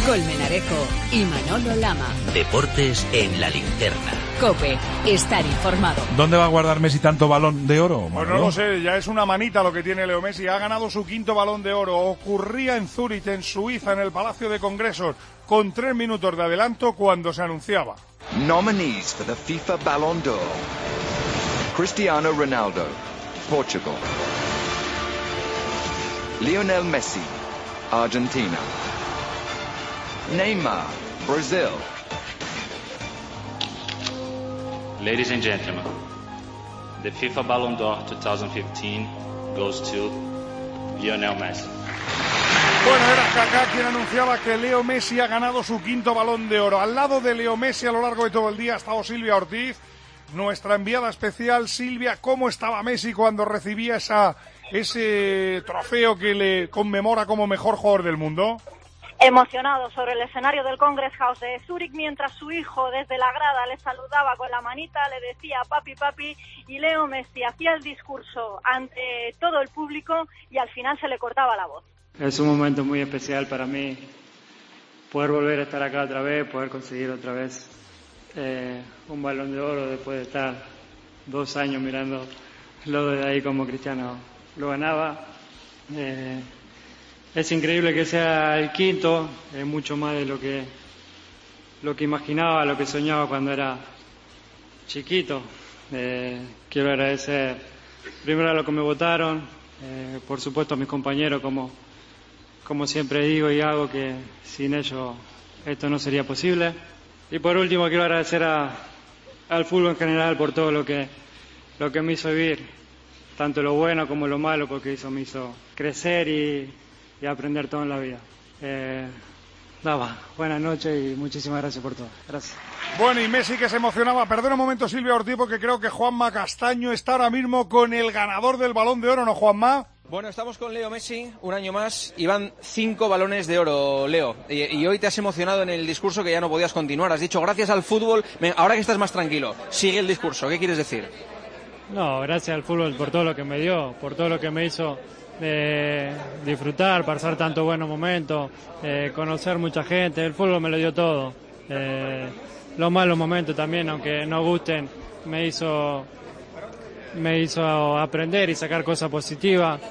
Colmenarejo y Manolo Lama. Deportes en la linterna. COPE, estar informado. ¿Dónde va a guardar Messi tanto balón de oro, Manolo? Pues no lo sé, ya es una manita lo que tiene Leo Messi. Ha ganado su 5º balón de oro. Ocurría en Zúrich, en Suiza, en el Palacio de Congresos, con 3 minutos de adelanto cuando se anunciaba. Nominees for the FIFA Ballon d'Or. Cristiano Ronaldo, Portugal. Lionel Messi, Argentina. Neymar, Brazil. Ladies and gentlemen, the FIFA Ballon d'Or 2015 goes to Lionel Messi. Bueno, era Kaká quien anunciaba que Leo Messi ha ganado su 5º balón de oro. Al lado de Leo Messi a lo largo de todo el día ha estado Silvia Ortiz, nuestra enviada especial. Silvia, ¿cómo estaba Messi cuando recibía ese trofeo que le conmemora como mejor jugador del mundo? Emocionado sobre el escenario del Congress House de Zúrich, mientras su hijo desde la grada le saludaba con la manita, le decía papi, papi, y Leo Messi hacía el discurso ante todo el público y al final se le cortaba la voz. Es un momento muy especial para mí poder volver a estar acá otra vez, poder conseguir otra vez un balón de oro después de estar 2 años mirando lo de ahí como Cristiano lo ganaba. Es increíble que sea el 5º, es mucho más de lo que imaginaba, lo que soñaba cuando era chiquito. Quiero agradecer primero a los que me votaron, por supuesto a mis compañeros, como siempre digo y hago, que sin ellos esto no sería posible. Y por último quiero agradecer al fútbol en general por todo lo que me hizo vivir, tanto lo bueno como lo malo, porque me hizo crecer y aprender todo en la vida. Buenas noches y muchísimas gracias por todo. Gracias. Bueno, y Messi que se emocionaba. Perdona un momento, Silvia Ortiz, porque creo que Juanma Castaño está ahora mismo con el ganador del Balón de Oro, ¿no, Juanma? Bueno, estamos con Leo Messi, un año más, y van 5 balones de oro, Leo. Y hoy te has emocionado en el discurso que ya no podías continuar. Has dicho, gracias al fútbol, ahora que estás más tranquilo, sigue el discurso. ¿Qué quieres decir? No, gracias al fútbol por todo lo que me dio, por todo lo que me hizo disfrutar, pasar tantos buenos momentos, conocer mucha gente. El fútbol me lo dio todo. Los malos momentos también, aunque no gusten, me hizo aprender y sacar cosas positivas.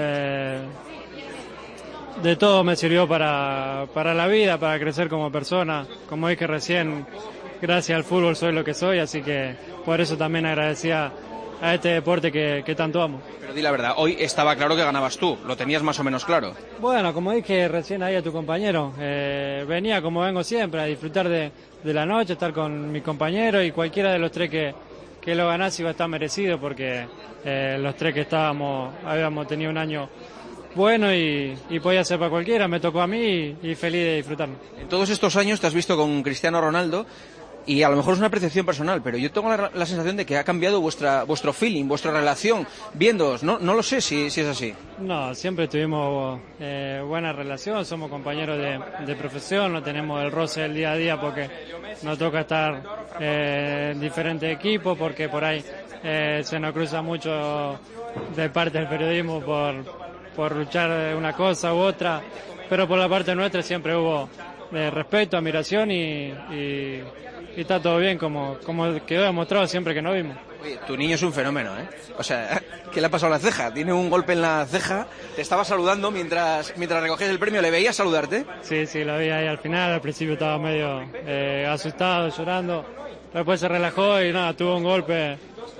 De todo me sirvió para la vida, para crecer como persona. Como dije recién, gracias al fútbol soy lo que soy, así que por eso también agradecía a este deporte que tanto amo. Pero di la verdad, hoy estaba claro que ganabas tú, lo tenías más o menos claro. Bueno, como dije recién ahí a tu compañero, venía como vengo siempre, a disfrutar de la noche, estar con mi compañero, y cualquiera de los 3 que lo ganase iba a estar merecido, porque los 3 que habíamos tenido un año bueno y podía ser para cualquiera. Me tocó a mí y feliz de disfrutarlo. En todos estos años te has visto con Cristiano Ronaldo, y a lo mejor es una percepción personal, pero yo tengo la sensación de que ha cambiado vuestro feeling, vuestra relación, viéndoos. No lo sé si es así. No, siempre tuvimos buena relación, somos compañeros de profesión, no tenemos el roce del día a día porque nos toca estar en diferentes equipos, porque por ahí se nos cruza mucho de parte del periodismo por luchar una cosa u otra, pero por la parte nuestra siempre hubo respeto, admiración y está todo bien, como quedó demostrado siempre que nos vimos. Oye, tu niño es un fenómeno, ¿eh? O sea, ¿qué le ha pasado a la ceja? Tiene un golpe en la ceja. Te estaba saludando mientras recogías el premio. ¿Le veías saludarte? Sí, lo vi ahí al final. Al principio estaba medio asustado, llorando. Después se relajó y nada, tuvo un golpe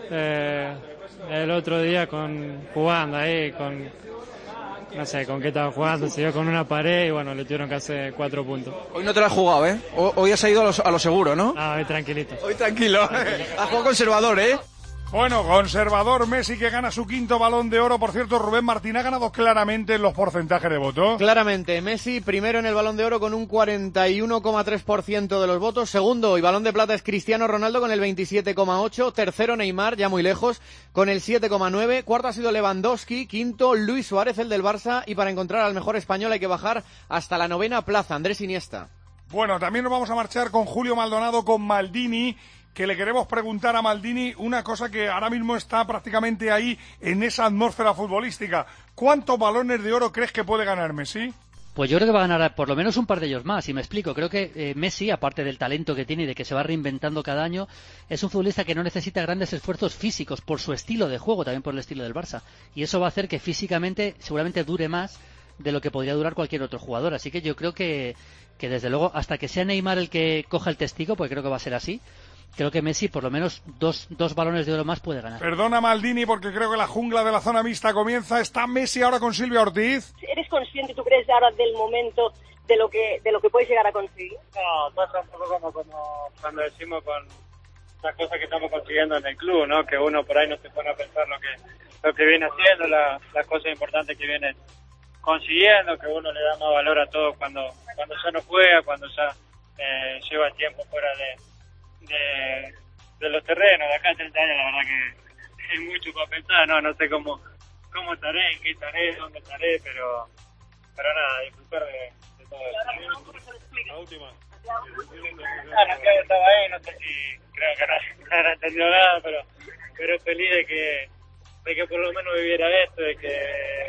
el otro día jugando ahí, no sé con qué estaba jugando, se dio con una pared y bueno, le tuvieron que hacer 4 puntos. Hoy no te la has jugado, ¿eh? Hoy has ido a lo seguro, ¿no? Ah, hoy tranquilito. Hoy tranquilo. Has jugado conservador, ¿eh? Bueno, conservador Messi, que gana su 5º Balón de Oro. Por cierto, Rubén Martín ha ganado claramente en los porcentajes de voto. Claramente, Messi primero en el Balón de Oro con un 41,3% de los votos. Segundo y Balón de Plata es Cristiano Ronaldo con el 27,8%. Tercero Neymar, ya muy lejos, con el 7,9%. Cuarto ha sido Lewandowski. Quinto Luis Suárez, el del Barça. Y para encontrar al mejor español hay que bajar hasta la 9ª plaza, Andrés Iniesta. Bueno, también nos vamos a marchar con Julio Maldonado, con Maldini, que le queremos preguntar a Maldini una cosa que ahora mismo está prácticamente ahí en esa atmósfera futbolística. ¿Cuántos balones de oro crees que puede ganar Messi? Pues yo creo que va a ganar por lo menos un par de ellos más, y me explico. Creo que Messi, aparte del talento que tiene y de que se va reinventando cada año, es un futbolista que no necesita grandes esfuerzos físicos por su estilo de juego, también por el estilo del Barça. Y eso va a hacer que físicamente seguramente dure más de lo que podría durar cualquier otro jugador. Así que yo creo que desde luego, hasta que sea Neymar el que coja el testigo, porque creo que va a ser así, creo que Messi por lo menos dos balones de oro más puede ganar. Perdona, Maldini, porque creo que la jungla de la zona mixta comienza. ¿Está Messi ahora con Silvia Ortiz? ¿Eres consciente, tú crees, ahora del momento de lo que puedes llegar a conseguir? No, pasa un poco como cuando decimos con las cosas que estamos consiguiendo en el club, ¿no? Que uno por ahí no se pone a pensar lo que viene haciendo, las cosas importantes que viene consiguiendo, que uno le da más valor a todo cuando ya no juega, cuando ya lleva tiempo fuera de los terrenos. De acá a 30 años la verdad que es mucho para pensar, no sé cómo estaré, en qué estaré, dónde estaré, pero nada, disfrutar de todo eso. La última. Estaba ahí, no sé si creo que no habrá entendido nada, pero feliz de que por lo menos viviera esto, de que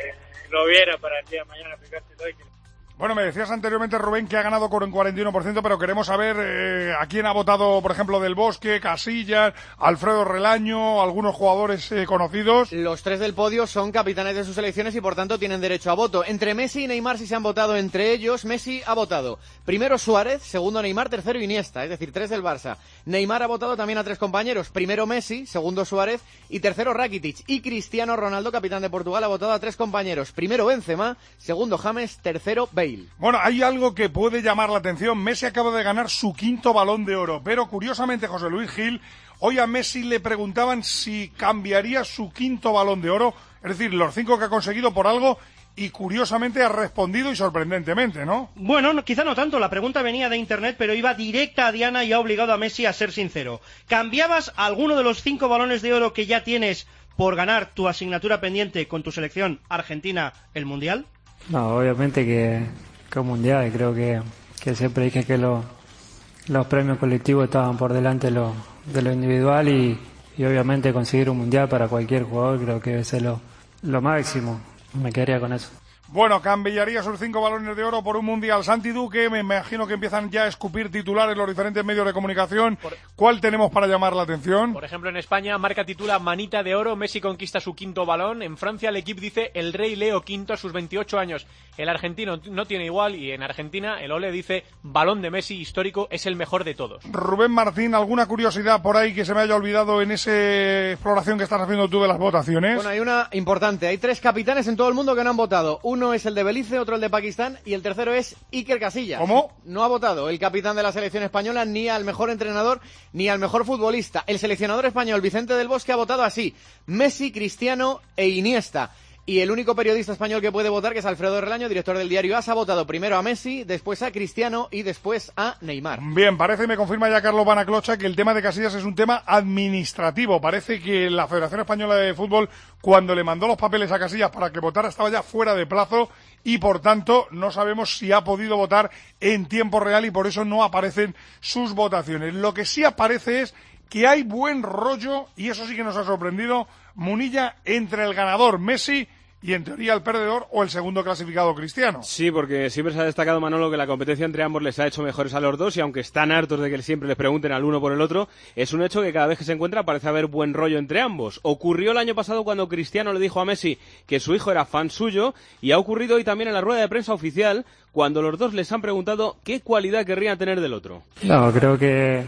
lo viera para el día de mañana aplicárselo y que... Bueno, me decías anteriormente, Rubén, que ha ganado con un 41%, pero queremos saber a quién ha votado, por ejemplo, Del Bosque, Casillas, Alfredo Relaño, algunos jugadores conocidos. Los tres del podio son capitanes de sus selecciones y, por tanto, tienen derecho a voto. Entre Messi y Neymar sí se han votado entre ellos. Messi ha votado primero Suárez, segundo Neymar, tercero Iniesta, es decir, tres del Barça. Neymar ha votado también a tres compañeros. Primero Messi, segundo Suárez y tercero Rakitic. Y Cristiano Ronaldo, capitán de Portugal, ha votado a tres compañeros. Primero Benzema, segundo James, tercero Bale. Bueno, hay algo que puede llamar la atención. Messi acaba de ganar su 5º Balón de Oro, pero curiosamente, José Luis Gil, hoy a Messi le preguntaban si cambiaría su 5º Balón de Oro, es decir, los 5 que ha conseguido por algo, y curiosamente ha respondido y sorprendentemente, ¿no? Bueno, quizá no tanto, la pregunta venía de internet, pero iba directa a Diana y ha obligado a Messi a ser sincero. ¿Cambiabas alguno de los 5 Balones de Oro que ya tienes por ganar tu asignatura pendiente con tu selección Argentina el Mundial? No, obviamente que un mundial. Creo que siempre dije que los premios colectivos estaban por delante de lo individual y obviamente conseguir un mundial para cualquier jugador creo que debe ser lo máximo. Me quedaría con eso. Bueno, cambiaría sus 5 Balones de Oro por un Mundial. Santi Duque, me imagino que empiezan ya a escupir titulares los diferentes medios de comunicación. ¿Cuál tenemos para llamar la atención? Por ejemplo, en España, Marca titula Manita de Oro, Messi conquista su 5º balón. En Francia, el equipo dice el rey Leo V a sus 28 años. El argentino no tiene igual y en Argentina el Ole dice balón de Messi histórico, es el mejor de todos. Rubén Martín, ¿alguna curiosidad por ahí que se me haya olvidado en esa exploración que estás haciendo tú de las votaciones? Bueno, hay una importante. Hay 3 capitanes en todo el mundo que no han votado. Uno es el de Belice, otro el de Pakistán y el tercero es Iker Casillas. ¿Cómo? No ha votado el capitán de la selección española ni al mejor entrenador ni al mejor futbolista. El seleccionador español Vicente del Bosque ha votado así: Messi, Cristiano e Iniesta. Y el único periodista español que puede votar, que es Alfredo Relaño, director del diario AS, ha votado primero a Messi, después a Cristiano y después a Neymar. Bien, parece, me confirma ya Carlos Banaclocha, que el tema de Casillas es un tema administrativo. Parece que la Federación Española de Fútbol, cuando le mandó los papeles a Casillas para que votara, estaba ya fuera de plazo y, por tanto, no sabemos si ha podido votar en tiempo real y por eso no aparecen sus votaciones. Lo que sí aparece es que hay buen rollo, y eso sí que nos ha sorprendido, Munilla, entre el ganador Messi y en teoría el perdedor o el segundo clasificado Cristiano. Sí, porque siempre se ha destacado, Manolo, que la competencia entre ambos les ha hecho mejores a los dos y aunque están hartos de que siempre les pregunten al uno por el otro, es un hecho que cada vez que se encuentra parece haber buen rollo entre ambos. Ocurrió el año pasado cuando Cristiano le dijo a Messi que su hijo era fan suyo y ha ocurrido hoy también en la rueda de prensa oficial cuando los dos les han preguntado qué cualidad querrían tener del otro. No, creo que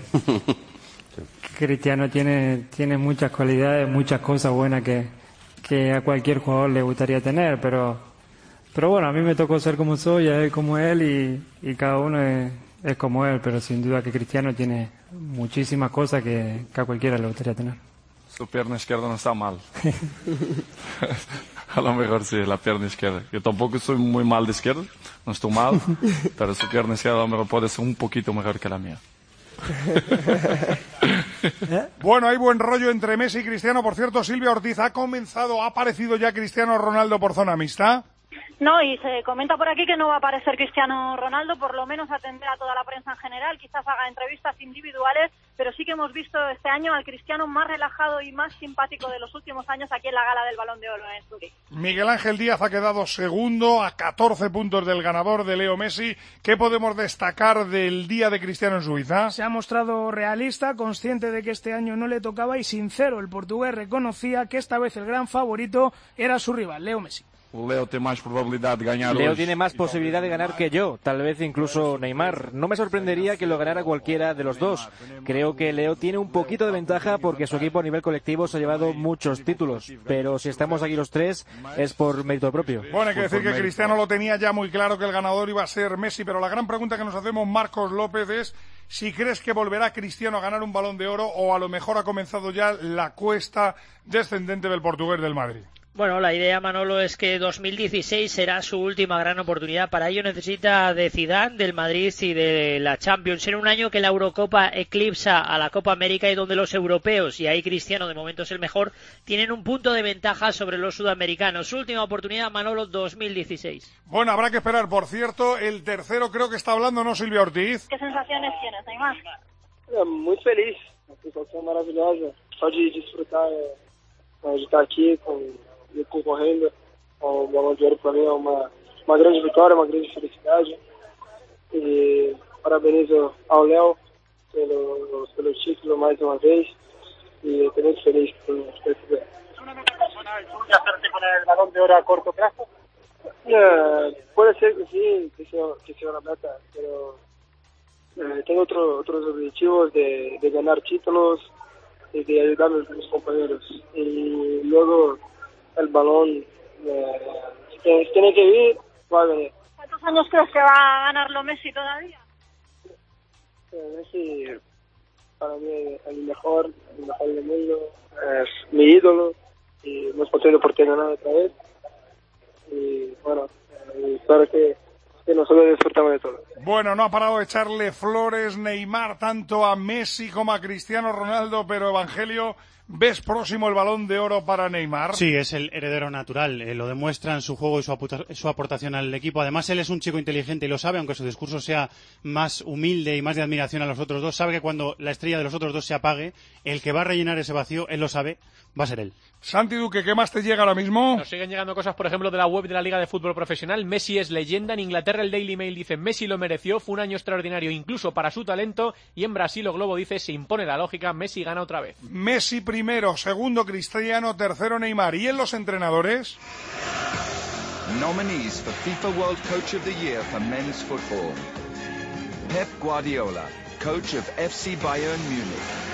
Cristiano tiene muchas cualidades, muchas cosas buenas que a cualquier jugador le gustaría tener, pero bueno, a mí me tocó ser como soy, a él como él y cada uno es como él, pero sin duda que Cristiano tiene muchísimas cosas que a cualquiera le gustaría tener. Su pierna izquierda no está mal. A lo mejor sí, la pierna izquierda. Yo tampoco estoy muy mal de izquierda, no estoy mal, pero su pierna izquierda a lo mejor puede ser un poquito mejor que la mía. Bueno, hay buen rollo entre Messi y Cristiano. Por cierto, Silvia Ortiz, ha aparecido ya Cristiano Ronaldo por zona mixta. No, y se comenta por aquí que no va a aparecer Cristiano Ronaldo, por lo menos atender a toda la prensa en general, quizás haga entrevistas individuales, pero sí que hemos visto este año al Cristiano más relajado y más simpático de los últimos años aquí en la gala del Balón de Oro en Zurich. Miguel Ángel Díaz ha quedado segundo a 14 puntos del ganador de Leo Messi. ¿Qué podemos destacar del día de Cristiano en Suiza? Se ha mostrado realista, consciente de que este año no le tocaba y sincero. El portugués reconocía que esta vez el gran favorito era su rival, Leo Messi. Leo tiene más probabilidad de ganar. Leo tiene más posibilidad de ganar que yo, tal vez incluso Neymar. No me sorprendería que lo ganara cualquiera de los dos. Creo que Leo tiene un poquito de ventaja porque su equipo a nivel colectivo se ha llevado muchos títulos, pero si estamos aquí los tres es por mérito propio. Bueno, hay que decir que Cristiano lo tenía ya muy claro que el ganador iba a ser Messi, pero la gran pregunta que nos hacemos Marcos López es si crees que volverá Cristiano a ganar un Balón de Oro o a lo mejor ha comenzado ya la cuesta descendente del portugués del Madrid. Bueno, la idea, Manolo, es que 2016 será su última gran oportunidad. Para ello necesita de Zidane, del Madrid y de la Champions. En un año que la Eurocopa eclipsa a la Copa América y donde los europeos, y ahí Cristiano de momento es el mejor, tienen un punto de ventaja sobre los sudamericanos. Su última oportunidad, Manolo, 2016. Bueno, habrá que esperar. Por cierto, el tercero creo que está hablando, ¿no, Silvia Ortiz? ¿Qué sensaciones tienes, Neymar? Muy feliz, una sensación maravillosa. Só de disfrutar de estar aquí concorrendo ao Balão de Ouro, para mim é uma grande vitória, uma grande felicidade, e parabenizo ao Léo pelo título mais uma vez, y estoy muy feliz por este. ¿Es una meta personal tuya hacerte con el Balón de Oro a corto plazo? Puede ser que sí, que sea una meta, pero tengo otros objetivos de ganar títulos y de ayudar a mis compañeros, y luego el balón tiene que ir, va a venir. ¿Cuántos años crees que va a ganarlo Messi todavía? Messi para mí es el mejor del mundo, es mi ídolo y hemos podido por qué ganar otra vez, y bueno, espero que nosotros disfrutamos de todo. Bueno, no ha parado de echarle flores Neymar tanto a Messi como a Cristiano Ronaldo, pero Evangelio, ¿ves próximo el Balón de Oro para Neymar? Sí, es el heredero natural, lo demuestra en su juego y su aportación al equipo. Además, él es un chico inteligente y lo sabe, aunque su discurso sea más humilde y más de admiración a los otros dos. Sabe que cuando la estrella de los otros dos se apague, el que va a rellenar ese vacío, él lo sabe, va a ser él. Santi Duque, ¿qué más te llega ahora mismo? Nos siguen llegando cosas, por ejemplo, de la web de la Liga de Fútbol Profesional. Messi es leyenda. En Inglaterra el Daily Mail dice Messi lo mereció, fue un año extraordinario incluso para su talento. Y en Brasil o Globo dice se impone la lógica, Messi gana otra vez. Messi primero, segundo Cristiano, tercero Neymar. ¿Y en los entrenadores? Nominees for FIFA World Coach of the Year for Men's Football. Pep Guardiola, coach of FC Bayern Múnich.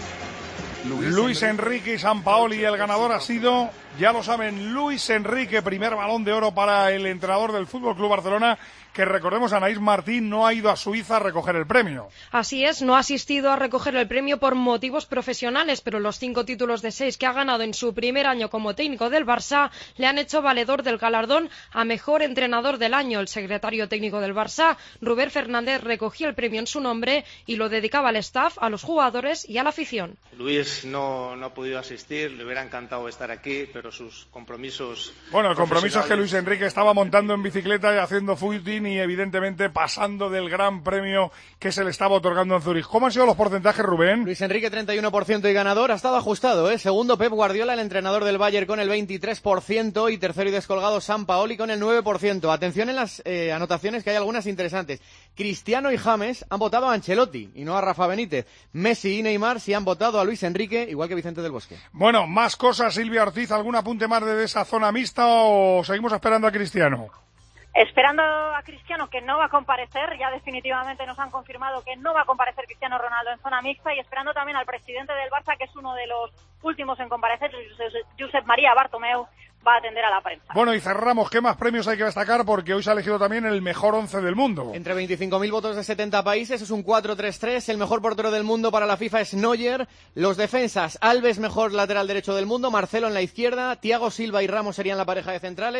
Luis Enrique y Sampaoli, y el ganador ha sido, ya lo saben, Luis Enrique, primer Balón de Oro para el entrenador del Fútbol Club Barcelona, que recordemos, Anaís Martín no ha ido a Suiza a recoger el premio. Así es, no ha asistido a recoger el premio por motivos profesionales, pero los 5 títulos de 6 que ha ganado en su primer año como técnico del Barça le han hecho valedor del galardón a mejor entrenador del año. El secretario técnico del Barça, Rubén Fernández, recogía el premio en su nombre y lo dedicaba al staff, a los jugadores y a la afición. Luis no ha podido asistir, le hubiera encantado estar aquí, pero sus compromisos... Bueno, el compromiso es que Luis Enrique estaba montando en bicicleta y haciendo footing y evidentemente pasando del gran premio que se le estaba otorgando en Zúrich. ¿Cómo han sido los porcentajes, Rubén? Luis Enrique 31% y ganador, ha estado ajustado, ¿eh? Segundo Pep Guardiola, el entrenador del Bayern, con el 23%, y tercero y descolgado Sampaoli con el 9%. Atención en las anotaciones, que hay algunas interesantes. Cristiano y James han votado a Ancelotti y no a Rafa Benítez. Messi y Neymar sí han votado a Luis Enrique, igual que Vicente del Bosque. Bueno, más cosas, Silvia Ortiz, ¿algún apunte más de esa zona mixta o seguimos esperando a Cristiano? Esperando a Cristiano, que no va a comparecer, ya definitivamente nos han confirmado que no va a comparecer Cristiano Ronaldo en zona mixta, y esperando también al presidente del Barça, que es uno de los últimos en comparecer, Josep María Bartomeu, va a atender a la prensa. Bueno, y cerramos. ¿Qué más premios hay que destacar? Porque hoy se ha elegido también el mejor 11 del mundo. Entre 25.000 votos de 70 países, es un 4-3-3. El mejor portero del mundo para la FIFA es Neuer. Los defensas, Alves, mejor lateral derecho del mundo. Marcelo en la izquierda. Thiago Silva y Ramos serían la pareja de centrales.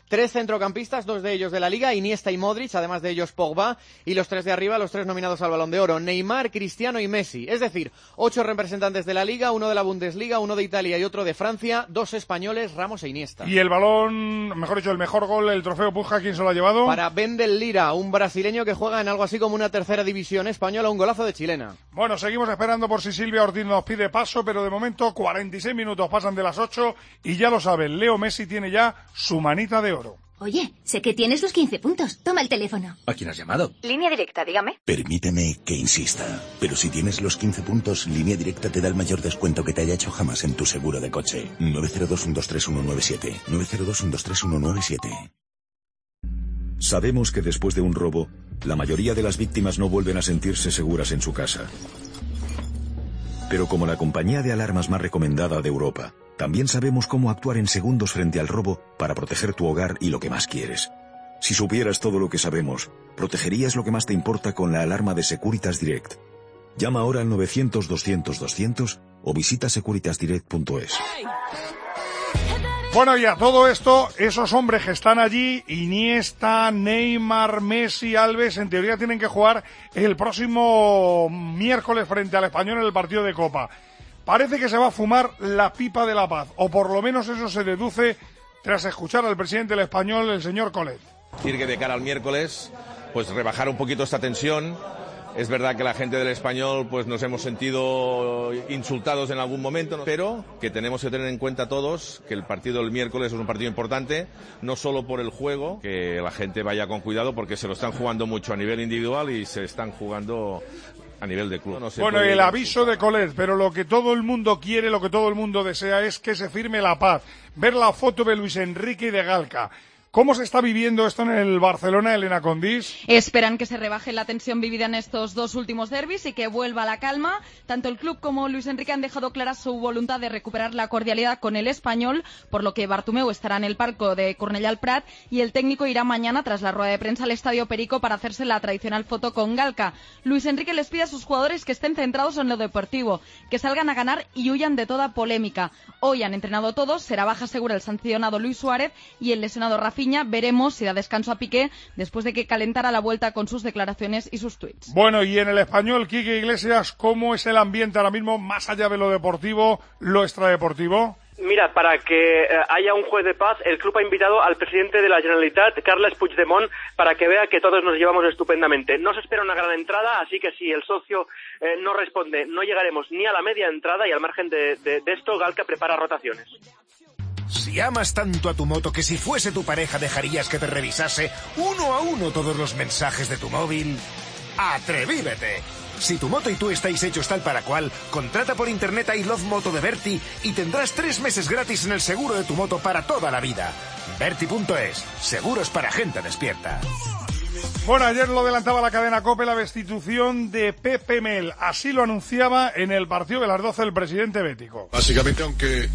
3 centrocampistas, 2 de ellos de la Liga, Iniesta y Modric, además de ellos Pogba, y los 3 de arriba, los 3 nominados al Balón de Oro, Neymar, Cristiano y Messi. Es decir, 8 representantes de la Liga, 1 de la Bundesliga, 1 de Italia y otro de Francia, 2 españoles, Ramos e Iniesta. Y el balón, mejor dicho, el mejor gol, el trofeo Puja, ¿quién se lo ha llevado? Para Wendel Lira, un brasileño que juega en algo así como una tercera división española, un golazo de chilena. Bueno, seguimos esperando por si Silvia Ortiz nos pide paso, pero de momento 46 minutos pasan de las 8 y ya lo saben, Leo Messi tiene ya su manita de oro. Oye, sé que tienes los 15 puntos. Toma el teléfono. ¿A quién has llamado? Línea directa, dígame. Permíteme que insista. Pero si tienes los 15 puntos, Línea Directa te da el mayor descuento que te haya hecho jamás en tu seguro de coche. 902-123-197. 902-123-197. Sabemos que después de un robo, la mayoría de las víctimas no vuelven a sentirse seguras en su casa. Pero como la compañía de alarmas más recomendada de Europa, también sabemos cómo actuar en segundos frente al robo para proteger tu hogar y lo que más quieres. Si supieras todo lo que sabemos, protegerías lo que más te importa con la alarma de Securitas Direct. Llama ahora al 900-200-200 o visita securitasdirect.es. Bueno, y a todo esto, esos hombres que están allí, Iniesta, Neymar, Messi, Alves, en teoría tienen que jugar el próximo miércoles frente al Español en el partido de Copa. Parece que se va a fumar la pipa de la paz, o por lo menos eso se deduce tras escuchar al presidente del Español, el señor Colet. Decir que de cara al miércoles, pues rebajar un poquito esta tensión. Es verdad que la gente del Español pues nos hemos sentido insultados en algún momento, ¿no? Pero que tenemos que tener en cuenta todos que el partido del miércoles es un partido importante, no solo por el juego, que la gente vaya con cuidado porque se lo están jugando mucho a nivel individual y se están jugando a nivel de club. Bueno, el aviso de Colet, pero lo que todo el mundo quiere, lo que todo el mundo desea es que se firme la paz. Ver la foto de Luis Enrique y de Galca. ¿Cómo se está viviendo esto en el Barcelona, Elena Condís? Esperan que se rebaje la tensión vivida en estos 2 últimos derbis y que vuelva la calma. Tanto el club como Luis Enrique han dejado clara su voluntad de recuperar la cordialidad con el Español, por lo que Bartomeu estará en el palco de Cornellà al Prat y el técnico irá mañana tras la rueda de prensa al Estadio Perico para hacerse la tradicional foto con Galca. Luis Enrique les pide a sus jugadores que estén centrados en lo deportivo, que salgan a ganar y huyan de toda polémica. Hoy han entrenado todos, será baja segura el sancionado Luis Suárez y el lesionado Rafinha. Veremos si da descanso a Piqué después de que calentara la vuelta con sus declaraciones y sus tuits. Bueno, y en el Español, Quique Iglesias, ¿cómo es el ambiente ahora mismo, más allá de lo deportivo, lo extradeportivo? Mira, para que haya un juez de paz, el club ha invitado al presidente de la Generalitat, Carles Puigdemont, para que vea que todos nos llevamos estupendamente. No se espera una gran entrada, así que si el socio no responde, no llegaremos ni a la media entrada y al margen de esto, Galca prepara rotaciones. Si amas tanto a tu moto que si fuese tu pareja dejarías que te revisase uno a uno todos los mensajes de tu móvil, ¡atrevívete! Si tu moto y tú estáis hechos tal para cual, contrata por internet a I Love Moto de Berti y tendrás 3 meses gratis en el seguro de tu moto para toda la vida. Berti.es, seguros para gente despierta. Bueno, ayer lo adelantaba la cadena COPE la destitución de Pepe Mel. Así lo anunciaba en el partido de las 12 el presidente bético. Básicamente, aunque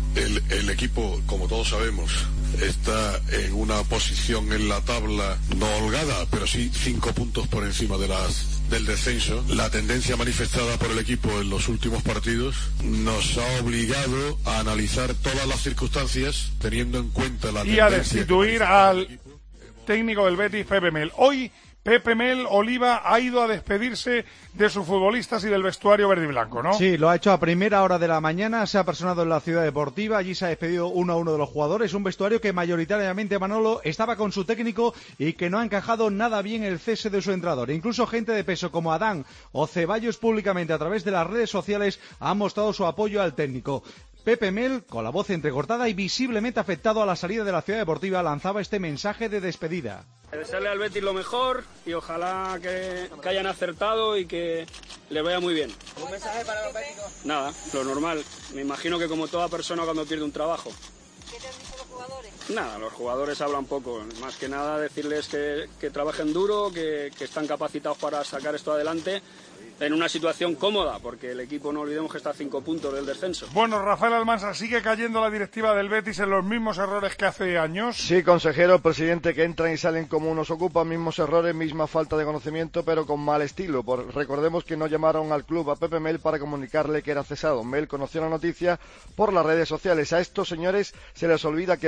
el equipo, como todos sabemos, está en una posición en la tabla no holgada, pero sí 5 puntos por encima del descenso. La tendencia manifestada por el equipo en los últimos partidos nos ha obligado a analizar todas las circunstancias teniendo en cuenta la tendencia. Y a destituir al técnico del Betis, Pepe Mel. Hoy Pepe Mel Oliva ha ido a despedirse de sus futbolistas y del vestuario verde y blanco, ¿no? Sí, lo ha hecho a primera hora de la mañana, se ha personado en la Ciudad Deportiva, allí se ha despedido 1 a 1 de los jugadores, un vestuario que mayoritariamente Manolo estaba con su técnico y que no ha encajado nada bien el cese de su entrenador. Incluso gente de peso como Adán o Ceballos públicamente a través de las redes sociales han mostrado su apoyo al técnico. Pepe Mel, con la voz entrecortada y visiblemente afectado a la salida de la Ciudad Deportiva, lanzaba este mensaje de despedida. Desearle al Betis lo mejor y ojalá que hayan acertado y que les vaya muy bien. ¿Un mensaje para los béticos? Nada, lo normal. Me imagino que como toda persona cuando pierde un trabajo. ¿Qué te han dicho los jugadores? Nada, los jugadores hablan poco. Más que nada decirles que trabajen duro, que están capacitados para sacar esto adelante en una situación cómoda, porque el equipo, no olvidemos que está a 5 puntos del descenso. Bueno, Rafael Almansa, ¿sigue cayendo la directiva del Betis en los mismos errores que hace años? Sí, consejero, presidente, que entran y salen como unos ocupan, mismos errores, misma falta de conocimiento, pero con mal estilo. Recordemos que no llamaron al club a Pepe Mel para comunicarle que era cesado. Mel conoció la noticia por las redes sociales. A estos señores se les olvida que por muy mal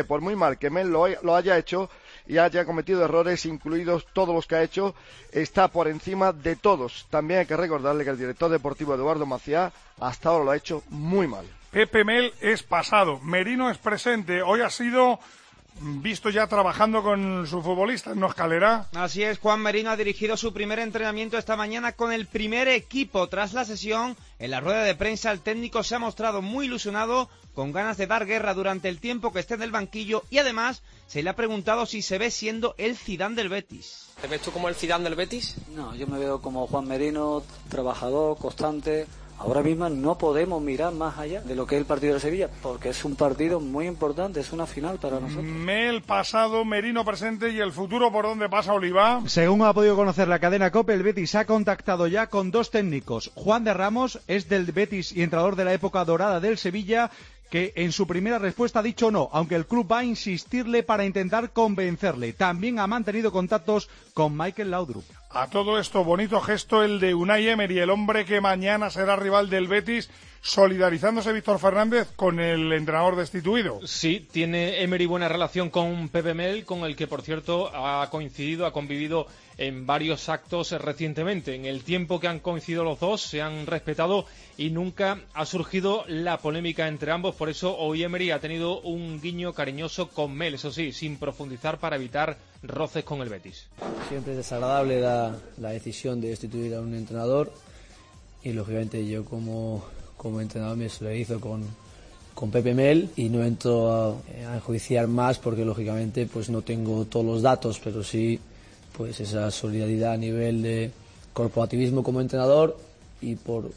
normal que Mel lo haya hecho y haya cometido errores, incluidos todos los que ha hecho. Está por encima de todos. También hay que recordarle que el director deportivo Eduardo Maciá hasta ahora lo ha hecho muy mal. Pepe Mel es pasado, Merino es presente. Hoy ha sido visto ya trabajando con su futbolista, ¿no, Escalera? Así es, Juan Merino ha dirigido su primer entrenamiento esta mañana con el primer equipo. Tras la sesión, en la rueda de prensa, el técnico se ha mostrado muy ilusionado, con ganas de dar guerra durante el tiempo que esté en el banquillo, y además se le ha preguntado si se ve siendo el Zidane del Betis. ¿Te ves tú como el Zidane del Betis? No, yo me veo como Juan Merino, trabajador, constante. Ahora mismo no podemos mirar más allá de lo que es el partido de Sevilla, porque es un partido muy importante, es una final para nosotros. Mel pasado, Merino presente, y el futuro, ¿por dónde pasa, Oliva? Según ha podido conocer la cadena COPE, el Betis ha contactado ya con 2 técnicos. Juan de Ramos es del Betis y entrenador de la época dorada del Sevilla, que en su primera respuesta ha dicho no, aunque el club va a insistirle para intentar convencerle. También ha mantenido contactos con Michael Laudrup. A todo esto, bonito gesto el de Unai Emery, el hombre que mañana será rival del Betis, solidarizándose Víctor Fernández con el entrenador destituido. Sí, tiene Emery buena relación con Pepe Mel, con el que, por cierto, ha convivido en varios actos recientemente. En el tiempo que han coincidido los dos, se han respetado y nunca ha surgido la polémica entre ambos. Por eso hoy Emery ha tenido un guiño cariñoso con Mel, eso sí, sin profundizar para evitar roces con el Betis. Siempre es desagradable la decisión de destituir a un entrenador, y lógicamente yo como entrenador me solidarizo con Pepe Mel, y no entro a enjuiciar más porque lógicamente pues no tengo todos los datos, pero sí pues esa solidaridad a nivel de corporativismo como entrenador y por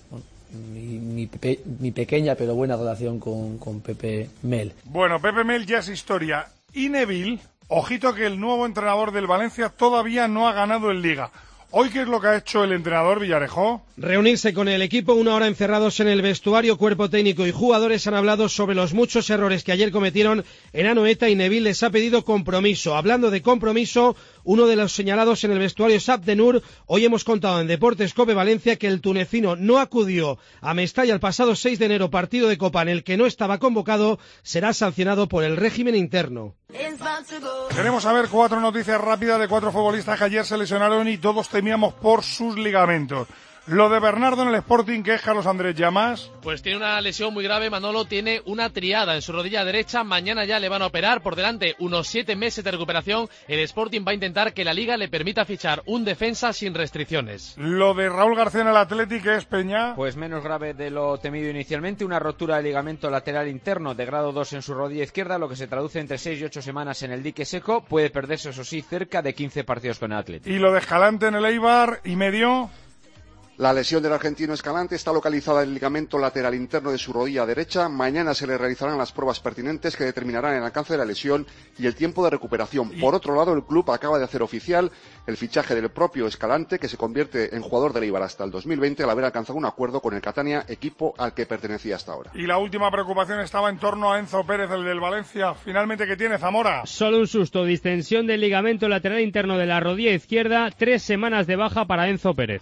mi pequeña pero buena relación con Pepe Mel. Bueno, Pepe Mel ya es historia. Y Neville, ojito que el nuevo entrenador del Valencia todavía no ha ganado en Liga. ¿Hoy qué es lo que ha hecho el entrenador Villarejó? Reunirse con el equipo, 1 hora encerrados en el vestuario, cuerpo técnico y jugadores han hablado sobre los muchos errores que ayer cometieron en Anoeta, y Neville les ha pedido compromiso. Hablando de compromiso, uno de los señalados en el vestuario es Abdenur. Hoy hemos contado en Deportes COPE Valencia que el tunecino no acudió a Mestalla el pasado 6 de enero, partido de Copa en el que no estaba convocado. Será sancionado por el régimen interno. Queremos saber 4 noticias rápidas de 4 futbolistas que ayer se lesionaron y todos temíamos por sus ligamentos. Lo de Bernardo en el Sporting, que es Carlos Andrés Llamas. Pues tiene una lesión muy grave, Manolo, tiene una triada en su rodilla derecha, mañana ya le van a operar, por delante unos 7 meses de recuperación. El Sporting va a intentar que la Liga le permita fichar un defensa sin restricciones. Lo de Raúl García en el Athletic, que es Peña. Pues menos grave de lo temido inicialmente, una rotura del ligamento lateral interno de grado 2 en su rodilla izquierda, lo que se traduce entre 6 y 8 semanas en el dique seco. Puede perderse, eso sí, cerca de 15 partidos con el Athletic. Y lo de Escalante en el Eibar y medio. La lesión del argentino Escalante está localizada en el ligamento lateral interno de su rodilla derecha. Mañana se le realizarán las pruebas pertinentes que determinarán el alcance de la lesión y el tiempo de recuperación. Por otro lado, el club acaba de hacer oficial el fichaje del propio Escalante, que se convierte en jugador del Eibar hasta el 2020 al haber alcanzado un acuerdo con el Catania, equipo al que pertenecía hasta ahora. Y la última preocupación estaba en torno a Enzo Pérez, el del Valencia. Finalmente, ¿qué tiene Zamora? Solo un susto, distensión del ligamento lateral interno de la rodilla izquierda, 3 semanas de baja para Enzo Pérez.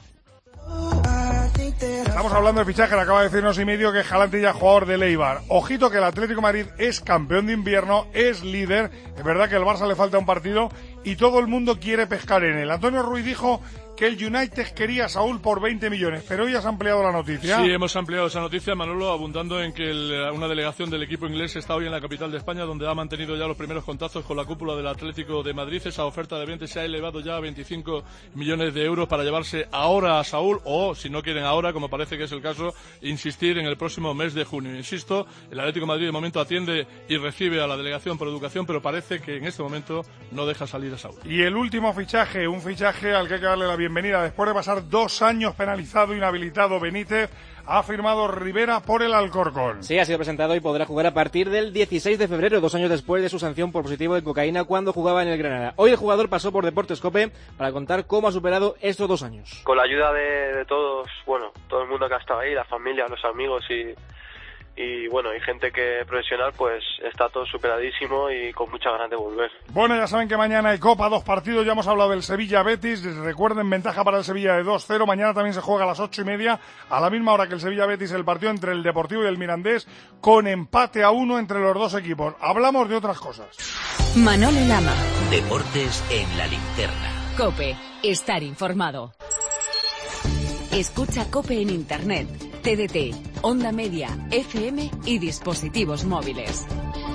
Estamos hablando de fichaje, le acaba de decirnos y medio que Escalante ya jugador del Eibar. Ojito que el Atlético de Madrid es campeón de invierno, es líder. Es verdad que al Barça le falta un partido y todo el mundo quiere pescar en él. Antonio Ruiz dijo que el United quería a Saúl por 20 millones, pero hoy has ampliado la noticia. Sí, hemos ampliado esa noticia, Manolo, abundando en que una delegación del equipo inglés está hoy en la capital de España, donde ha mantenido ya los primeros contactos con la cúpula del Atlético de Madrid. Esa oferta de venta se ha elevado ya a 25 millones de euros para llevarse ahora a Saúl, o, si no quieren ahora, como parece que es el caso, insistir en el próximo mes de junio. Insisto, el Atlético de Madrid de momento atiende y recibe a la delegación por educación, pero parece que en este momento no deja salir a Saúl. Y el último fichaje, un fichaje al que hay que darle la bienvenida. Después de pasar 2 años penalizado, inhabilitado Benítez, ha firmado Rivera por el Alcorcón. Sí, ha sido presentado y podrá jugar a partir del 16 de febrero, 2 años después de su sanción por positivo de cocaína cuando jugaba en el Granada. Hoy el jugador pasó por Deportes COPE para contar cómo ha superado estos 2 años. Con la ayuda de todos, bueno, todo el mundo que ha estado ahí, la familia, los amigos y bueno, hay gente que profesional pues está todo superadísimo y con muchas ganas de volver. Bueno, ya saben que mañana hay Copa, 2 partidos, ya hemos hablado del Sevilla-Betis, recuerden, ventaja para el Sevilla de 2-0, mañana también se juega a las 8:30, a la misma hora que el Sevilla-Betis, el partido entre el Deportivo y el Mirandés, con empate a 1 entre los dos equipos. Hablamos de otras cosas. Manolo Lama. Deportes en la linterna. COPE. Estar informado. Escucha COPE en Internet, TDT, Onda Media, FM y dispositivos móviles.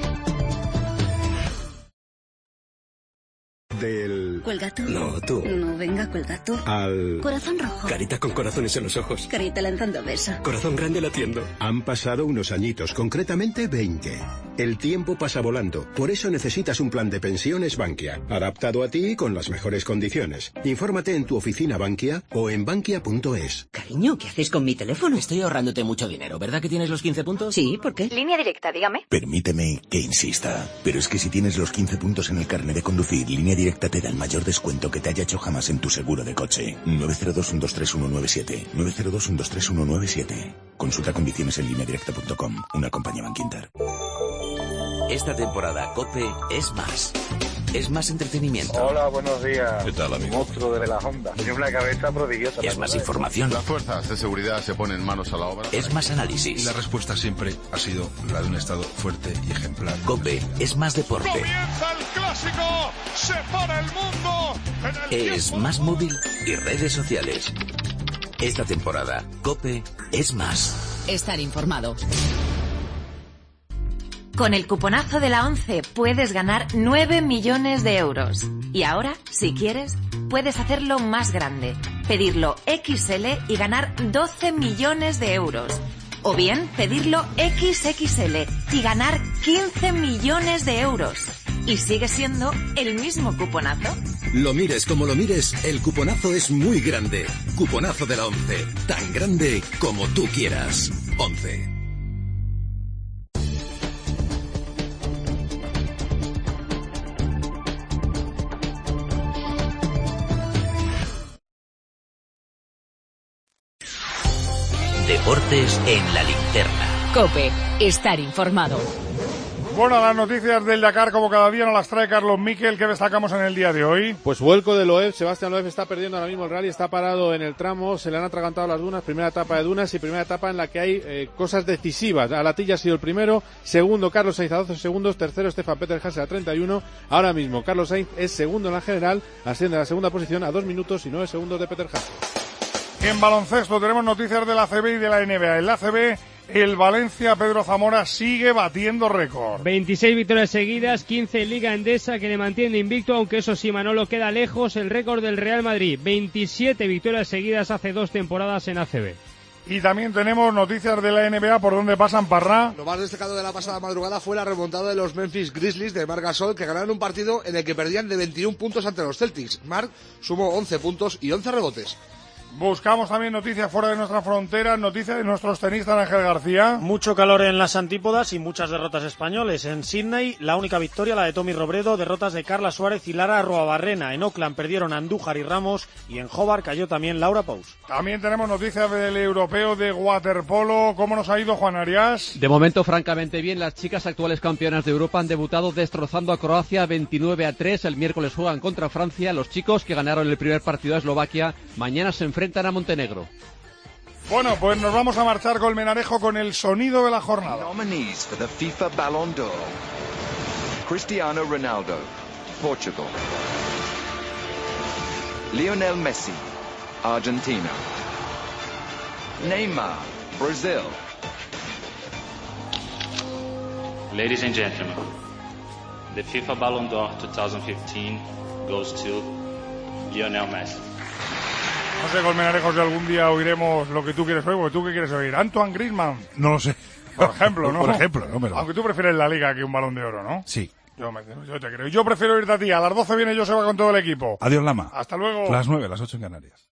¿Cuelga tú? No, tú. No, venga, cuelga tú. Corazón rojo. Carita con corazones en los ojos. Carita lanzando beso. Corazón grande latiendo. Han pasado unos añitos, concretamente 20. El tiempo pasa volando, por eso necesitas un plan de pensiones Bankia, adaptado a ti y con las mejores condiciones. Infórmate en tu oficina Bankia o en bankia.es. Cariño, ¿qué haces con mi teléfono? Estoy ahorrándote mucho dinero, ¿verdad que tienes los 15 puntos? Sí, ¿por qué? Línea directa, dígame. Permíteme que insista, pero es que si tienes los 15 puntos en el carnet de conducir, Línea Directa te da el mayor descuento que te haya hecho jamás en tu seguro de coche. 902-123-197. 902-123-197. Consulta condiciones en lineadirecta.com, una compañía Bankinter. Esta temporada COPE es más. Es más entretenimiento. Hola, buenos días. ¿Qué tal, amigo? Monstruo de la Honda. Tiene una cabeza prodigiosa. Es más información. Las fuerzas de seguridad se ponen manos a la obra. Es más análisis. Y la respuesta siempre ha sido la de un Estado fuerte y ejemplar. COPE es más deporte. ¡Comienza el clásico! ¡Se para el mundo! Es más móvil y redes sociales. Esta temporada, COPE es más. Estar informado. Con el cuponazo de la 11 puedes ganar 9 millones de euros. Y ahora, si quieres, puedes hacerlo más grande. Pedirlo XL y ganar 12 millones de euros. O bien, pedirlo XXL y ganar 15 millones de euros. Y sigue siendo el mismo cuponazo. Lo mires como lo mires, el cuponazo es muy grande. Cuponazo de la 11. Tan grande como tú quieras. 11. Deportes en la linterna. COPE. Estar informado. Bueno, las noticias del Dakar, como cada día, nos las trae Carlos Miquel. ¿Qué destacamos en el día de hoy? Pues vuelco de Loeb. Sebastián Loeb está perdiendo ahora mismo el rally, está parado en el tramo, se le han atragantado las dunas, primera etapa de dunas y primera etapa en la que hay cosas decisivas. Alatilla ha sido el primero, segundo Carlos Sainz a 12 segundos, tercero Stefan Peter Haase a 31. Ahora mismo Carlos Sainz es segundo en la general, asciende a la segunda posición a 2 minutos y 9 segundos de Peter Haase. En baloncesto tenemos noticias de la ACB y de la NBA. En la ACB, el Valencia, Pedro Zamora, sigue batiendo récord. 26 victorias seguidas, 15 en Liga Endesa, que le mantiene invicto, aunque eso sí, Manolo, queda lejos el récord del Real Madrid. 27 victorias seguidas hace 2 temporadas en ACB. Y también tenemos noticias de la NBA, por donde pasan, Parra. Lo más destacado de la pasada madrugada fue la remontada de los Memphis Grizzlies de Marc Gasol, que ganaron un partido en el que perdían de 21 puntos ante los Celtics. Marc sumó 11 puntos y 11 rebotes. Buscamos también noticias fuera de nuestra frontera, noticias de nuestros tenistas, Ángel García. Mucho calor en las antípodas y muchas derrotas españoles. En Sydney, la única victoria, la de Tommy Robredo, derrotas de Carla Suárez y Lara Arruabarrena. En Auckland perdieron Andújar y Ramos y en Hobart cayó también Laura Pous. También tenemos noticias del europeo de waterpolo. ¿Cómo nos ha ido, Juan Arias? De momento, francamente bien. Las chicas actuales campeonas de Europa han debutado destrozando a Croacia 29-3. El miércoles juegan contra Francia. Los chicos, que ganaron el primer partido a Eslovaquia, mañana se enfrentan a Montenegro. Bueno, pues nos vamos a marchar con Menarejo con el sonido de la jornada. Nominees for the FIFA Ballon d'Or. Cristiano Ronaldo, Portugal. Lionel Messi, Argentina. Neymar, Brazil. Ladies and gentlemen, the FIFA Ballon d'Or 2015 goes to Lionel Messi. No sé, Colmenarejo, si algún día oiremos lo que tú quieres oír, porque tú qué quieres oír. Antoine Griezmann. No lo sé. Por ejemplo, ¿no? Por ejemplo, no me lo... Aunque tú prefieres la Liga que un Balón de Oro, ¿no? Sí. Yo te creo. Yo prefiero irte a ti. A las 12 viene Joseba con todo el equipo. Adiós, Lama. Hasta luego. Las 9, las 8 en Canarias.